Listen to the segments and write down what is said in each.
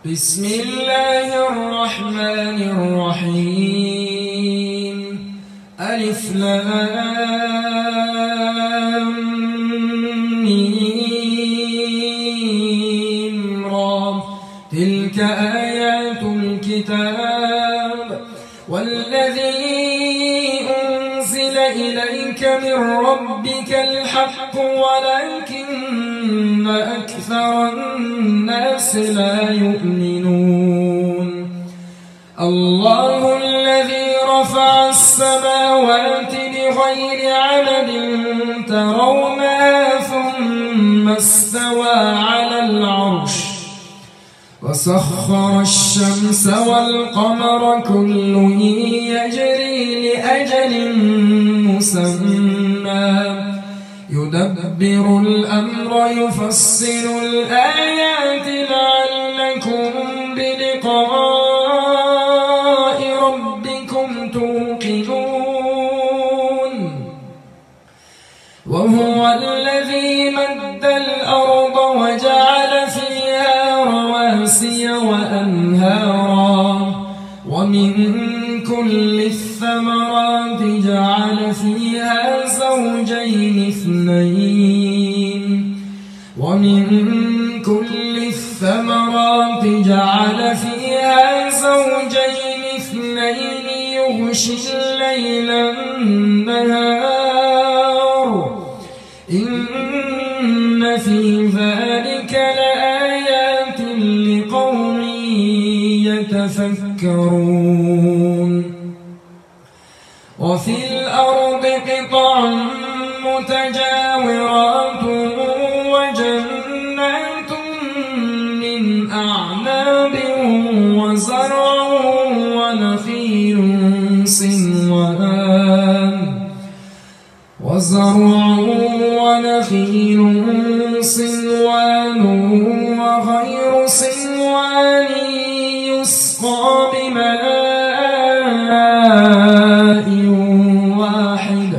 بسم الله الرحمن الرحيم ألف لام ميم را تلك آيات الكتاب والذي أنزل إليك من ربك الحق ولكن أكثر الناس لا يؤمنون الله الذي رفع السماوات بغير عمد ترونها ثم استوى على العرش وسخر الشمس والقمر كل يجري لأجل مسمى يدبر الأمر يفصل الآيات لعلكم بلقاء ربكم توقنون وهو الذي مد الأرض وجعل فيها رواسي وأنهارا ومن كل الثمرات جعل فيها زوجين اثنين ومن كل الثمرات جعل فيها زوجين اثنين يغشي الليل النهار إن في ذلك لآيات لقوم يتفكرون وفي الأرض قطع متجاورات وجنات من أعناب وزرع ونخيل صنوان وغير صنوان يسقى بماء واحد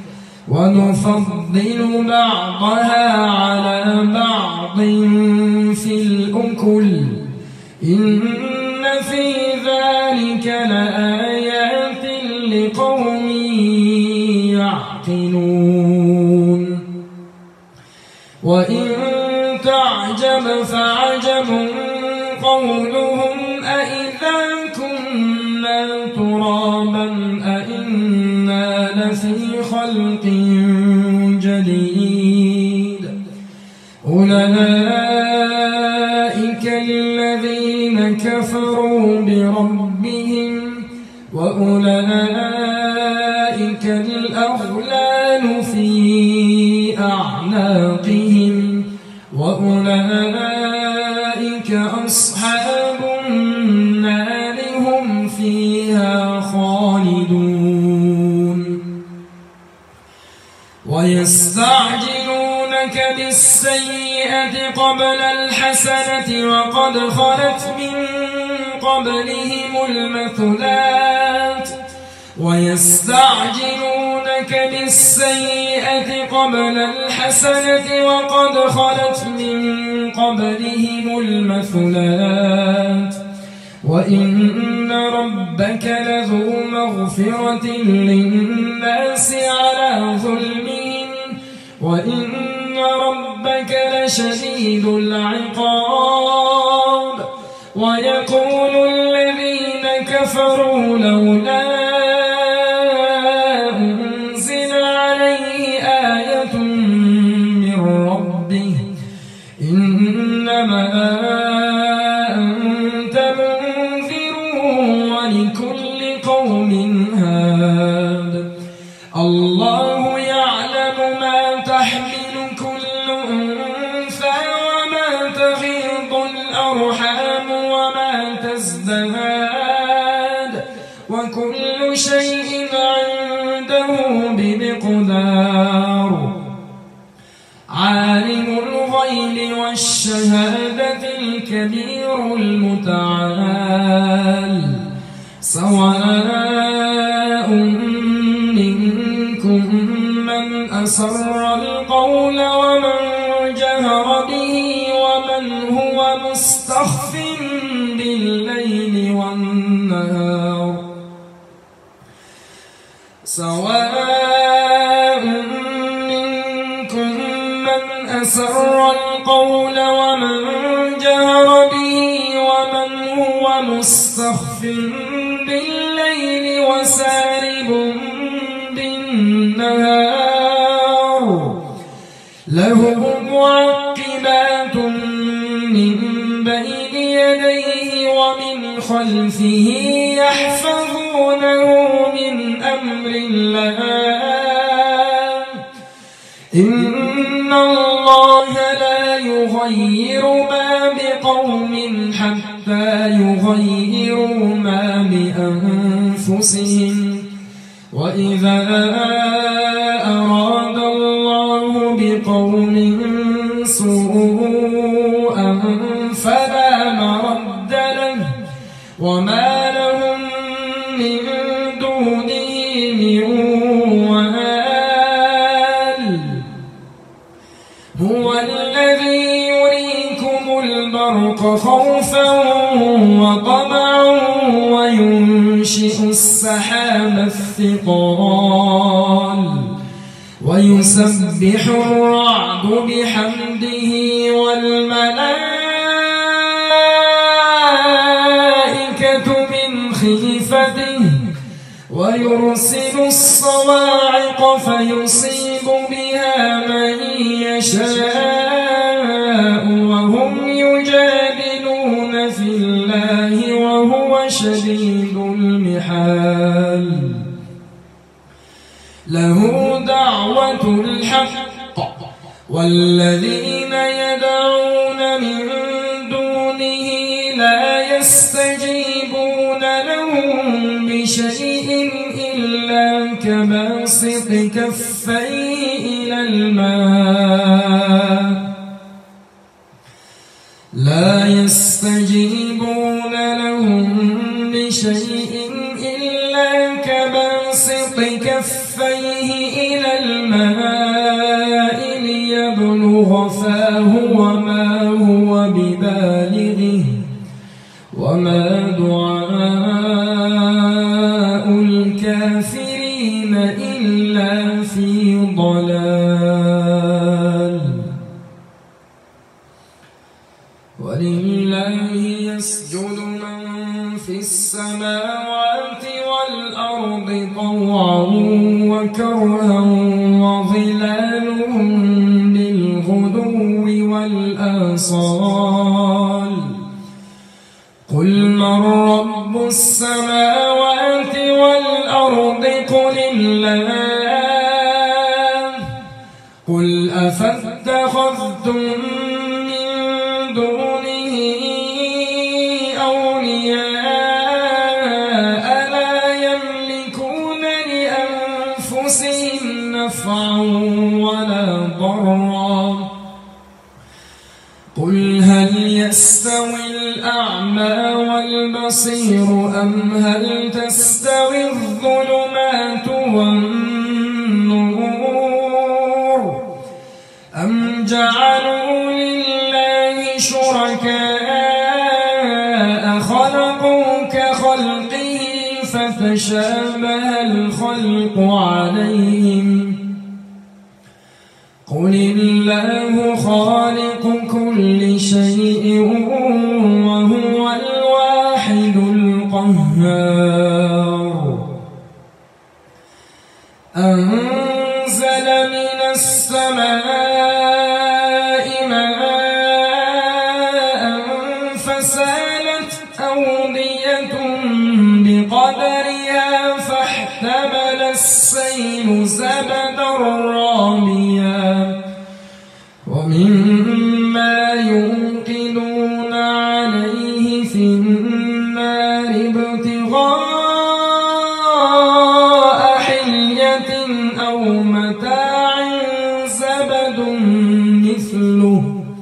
ونفضل بعضها على بعض في الأكل إن في ذلك لآيات لقوم يعقلون وإن تعجب فعجب قولهم أإذا كنا ترابا أإنا لفي خلق جديد أولئك الذين كفروا بربهم وأولئك الأغلال في أعناقهم وأولئك أصحاب النار هم فيها خالدون ويستعجلونك بالسيئة قبل الحسنة وقد خلت من قبلهم المثلات ويستعجلونك بالسيئة قبل الحسنة وقد خلت من قبلهم المثلات وإن ربك لذو مغفرة للناس على ظلمهم وإن ربك لشديد العقاب ويقول الذين كفروا لولا أنزل عليه آية من ربه إنما أنت منذر ولكل قوم هاد الله يعلم ما تحمل كل أنثى وما تغيض الأرحام وما تزداد وكل شيء عنده بمقدار عالم الغيب والشهادة الكبير المتعال سواء منكم من أسر القول ومن جهر به ومن هو مستخف سواء منكم من أسر القول ومن جهر به ومن هو مستخف بالليل وسارب بالنهار له معقبات من بين يديه ومن خلفه يحفظونه من أمر الله إن الله لا يغير ما بقوم حتى يغيروا ما بأنفسهم وإذا أراد الله بقوم سوءا فلا مرد له وما لهم من دونه من وال هو الذي يريكم البرق خوفا وطمعا وينشئ السحاب الثقال ويسبح الرعد بحمده والملائكة من خيفته ويرسل الصواعق فيصيب بها من يشاء وهم يجادلون في الله وهو شديد المحال له دعوة الحق والذين يدعون من دونه لا يستجيبون لهم بشيء إلا كباسط كفيه إلى الماء لا يستجيبون لهم بشيء إلا كباسط كفيه إلى الماء ليبلغ فاه وما هو ببالغه وما دعاء الكافرين إلا في ضلال ولله يسجد من في السماوات والأرض طوعا وكرها وظلالهم بالغدو والآصال قل من رب السماوات والأرض قل الله قل أفاتخذتم من دونه أولياء لا يملكون لأنفسهم نفعا ولا ضرا قل هل يستوي الأعمى والبصير أم هل تستوي الظلمات والنور أم جعلوا لله شركاء خلقوا كخلقه فتشابه الخلق عليهم قل الله خالق كل شيء وهو الواحد القهار أنزل من السماء ماء فسالت أودية بقدرها فاحتمل السيل زبدا راميا ومما يوقدون عليه في النار ابتغاء حلية أو متاع زبد مثله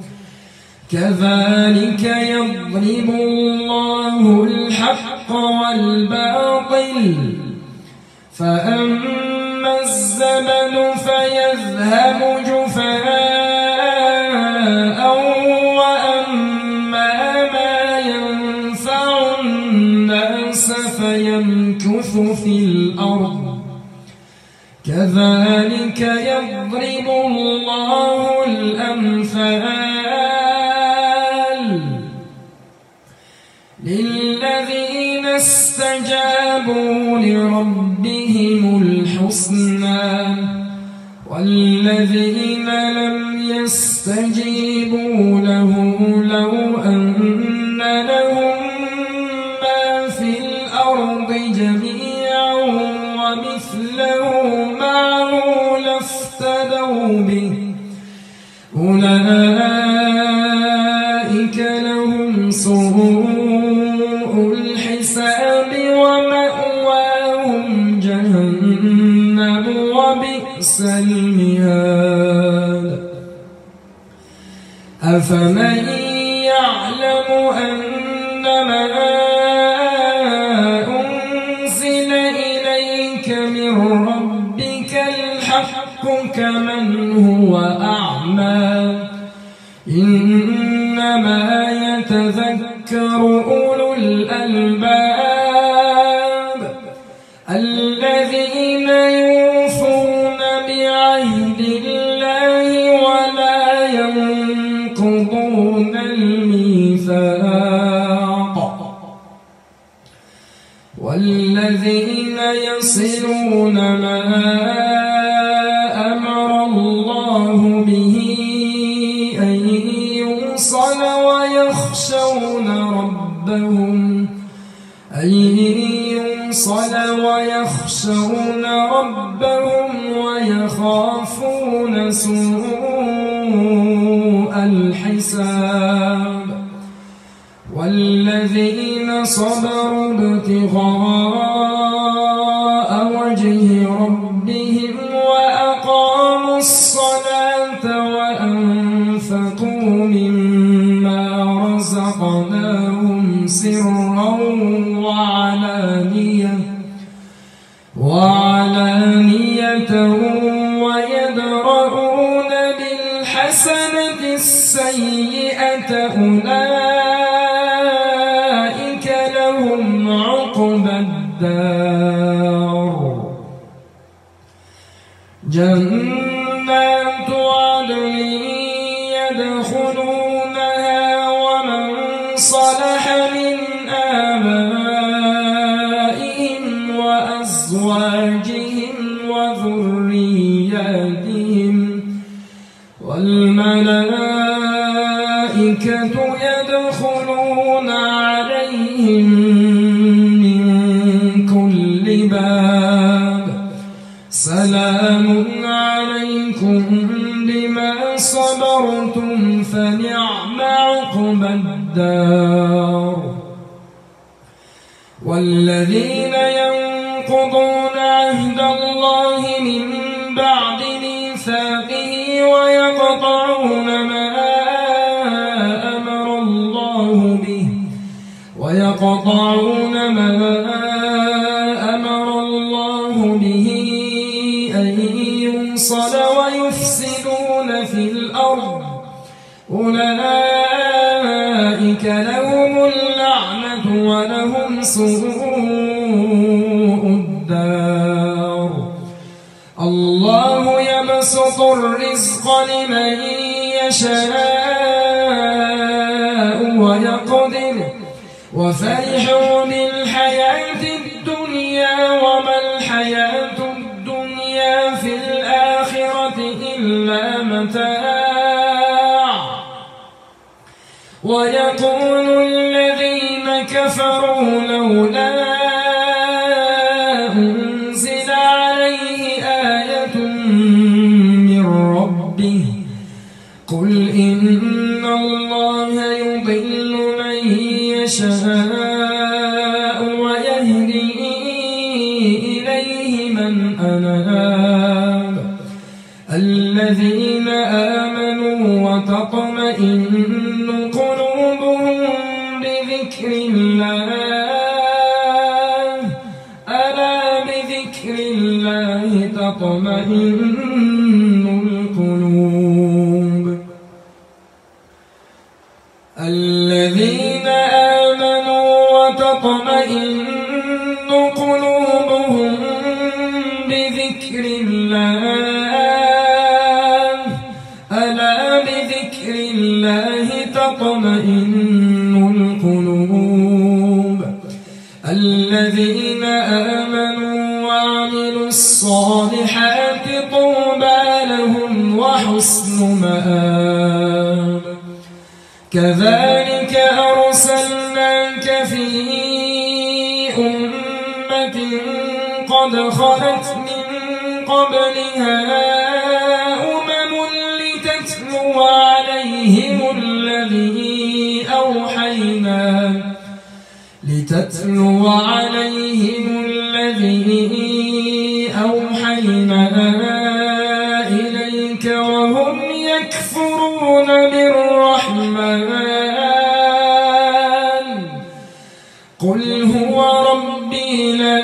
كذلك يضرب الله الحق والباطل فأما الزبد فيذهب جفاء وأما ما ينفع الناس فيمكث في الأرض كذلك يضرب الله الأمثال للذين استجابوا لربهم الحسنى والذين لم يستجيبوا له لو أن لهم ما في الأرض جميعا ومثله معه لافتدوا به أولئك لهم سوء الحساب ومأواهم جهنم وبئس المهاد أفمن يعلم أنما أنزل إليك من ربك الحق كمن هو أعمى إنما يتذكر أولو الألباب الذين يوفون بعهد الله ولا ينقضون الميثاق والذين يصلون ما أمر الله به أن يوصل ويخشون ربهم ويخافون سوء الحساب والذين صبروا ابتغاء وجه ربهم وأقاموا الصلاة وأنفقوا مما رزقناهم سرا وعلانية ويدرؤون بالحسنة السيئة أولئك لهم عقبى الدار جنات عدن يدخلونها ومن صلح من آبائهم وأزواجهم وذرياتهم والملائكة يدخلون عليهم من كل باب سلام عليكم بما صبرتم فنعم عقبى الدار والذين ينقضون عهد الله من بعد ميثاقه ويقطعون ما أمر الله به أن يوصل ويفسدون في الأرض أولئك لهم اللعنة ولهم سوء الدار الله يبسط الرزق لمن يشاء ويقدر وفرحوا بالحياة الدنيا وما الحياة الدنيا في الآخرة إلا متاع ويقول الذين كفروا لولا أنزل عليه آية من ربه قل إن الله يضل من يشاء ويهدي إليه من أناب الذين آمنوا وتطمئن قلوبهم بذكر الله ألا بذكر الله تطمئن القلوب الذين آمنوا وتطمئن قلوبهم بذكر الله الصالحات طوبى لهم وحسن مآب. كذلك أرسلناك في أمة قد خلت من قبلها أمم لتتلو عليهم الذي أوحينا إليك وهم يكفرون بالرحمن. قل هو ربي لا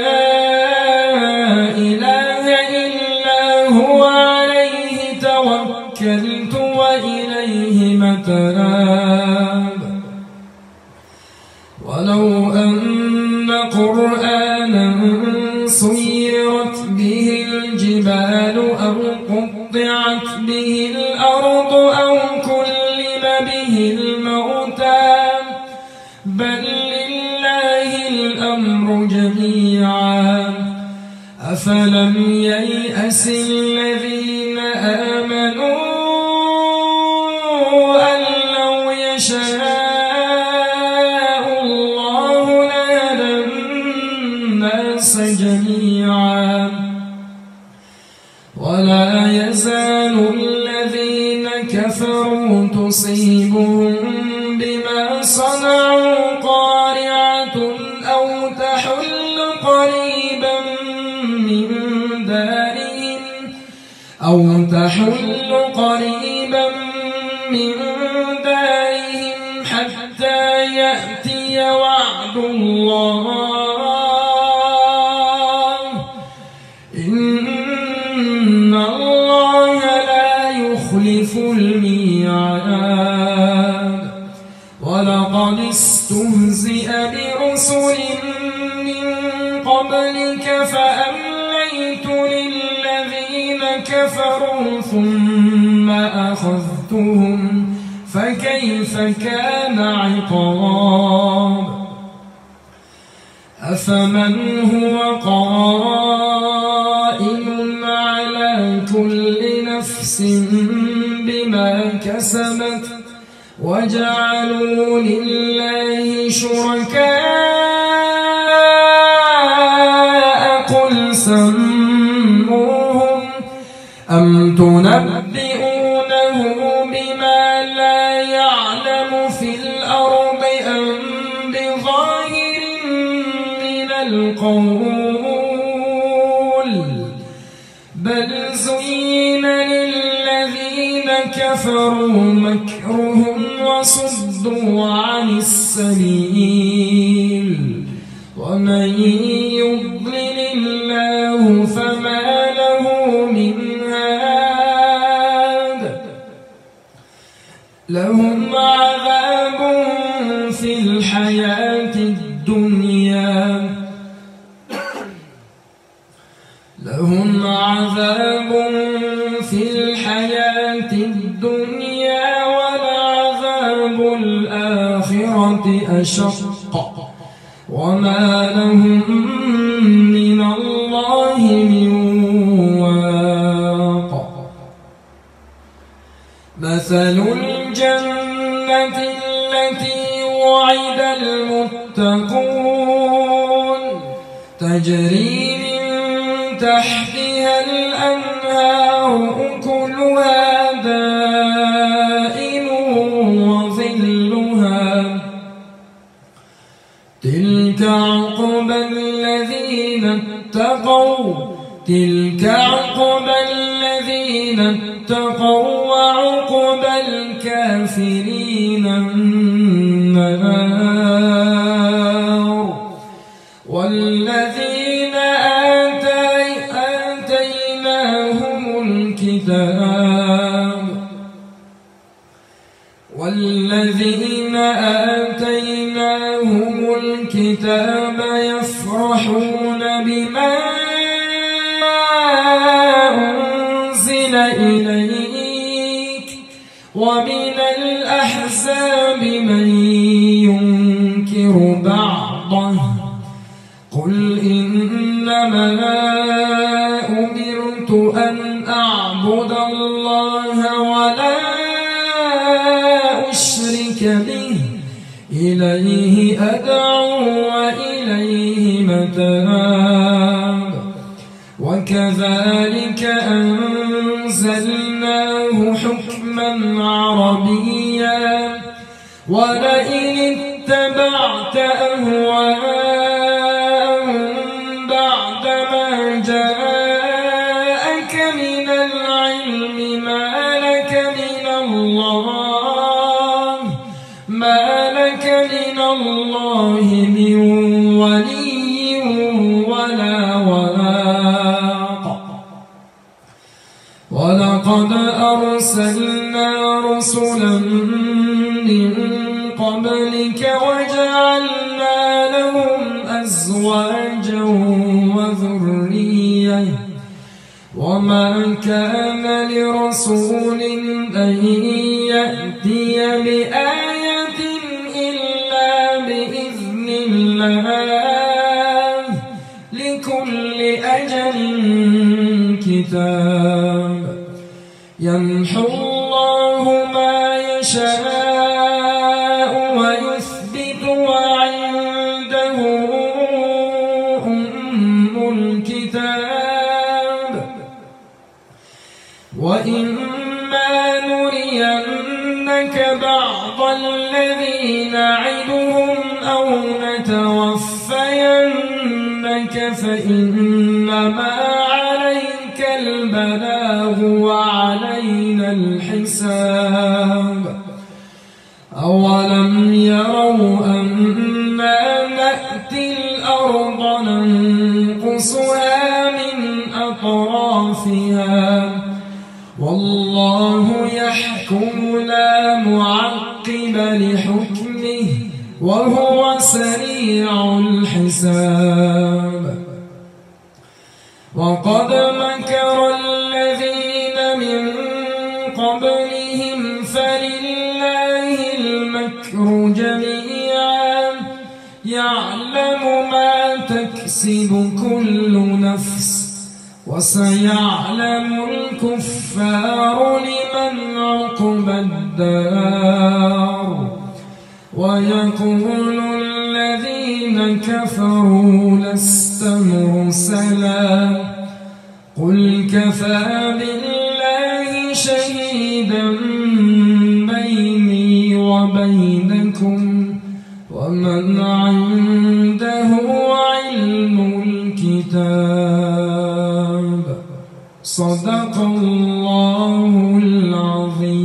إله إلا هو عليه توكلت وإليه متاب. ولو أن قرآنا سيرت به الجبال أو قطعت به الأرض أو كلم به الموتى بل لله الأمر جميعا. أفلم ييأس الذين آمنوا أن لو يشاء جميعا ولا يزال الذين كفروا تصيبهم بما صنعوا قارعة أو تحل قريبا من دارهم حتى يأتي وعد الله. إن الله لا يخلف الميعاد. ولقد استهزئ برسل من قبلك فأمليت للذين كفروا ثم أخذتهم فكيف كان عقاب. أفمن هو قائم على كل نفس بما كسبت وجعلوا لله شركاء قل سموهم أم تنبئونه بما لا يعلم في الأرض أم بظاهر من القول بل زين للذين كفروا مكرهم وصدوا عن السبيل ومن يضلل الله فما له من هاد. لهم عذاب في الحياة الدنيا ولعذاب الآخرة أشق وما لهم من الله من واق. مثل الجنة التي وعد المتقون تجري من تحتها الأنهار أكلها دائم وظلها تلك عقبى الذين اتقوا وعقبى الكافرين النار. والذين آتيناهم الكتاب يفرحون بما أنزل إليك ومن الأحزاب من ينكر بعضه قل إنما أمرت أن أعبد الله ولا أشرك به إليه أدعو وإليه متاب وكذلك أنزلناه حكما عربيا ولئن اتبعت أهواءهم بعدما جاءك من العلم ما لك من الله من ولي ولا واق ولقد أرسلنا رسلا من قبلك وجعلنا لهم أزواجا وذرية وما كان لرسول أن يأتي بآية إلا بإذن الله لكل أجل كتاب يمحو الله ما يشاء ويثبت وعنده أم الكتاب وإما نرينك بعض الذي نعدهم أو نتوفينك فإنما عليك البلاغ وعلينا الحساب أولم يروا أنا نأتي الأرض ننقصها من أطرافها والله يحكم لا معقب لحكمه وهو سريع الحساب وقد مكر الذين من قبلهم فلله المكر جميعا يعلم ما تكسب كل نفس وسيعلم الكفار لمن عقبى الدار ويقول الذين كفروا لست مرسلا قل كفى بالله شهيدا بيني وبينكم ومن عنده علم الكتاب صدق الله العظيم.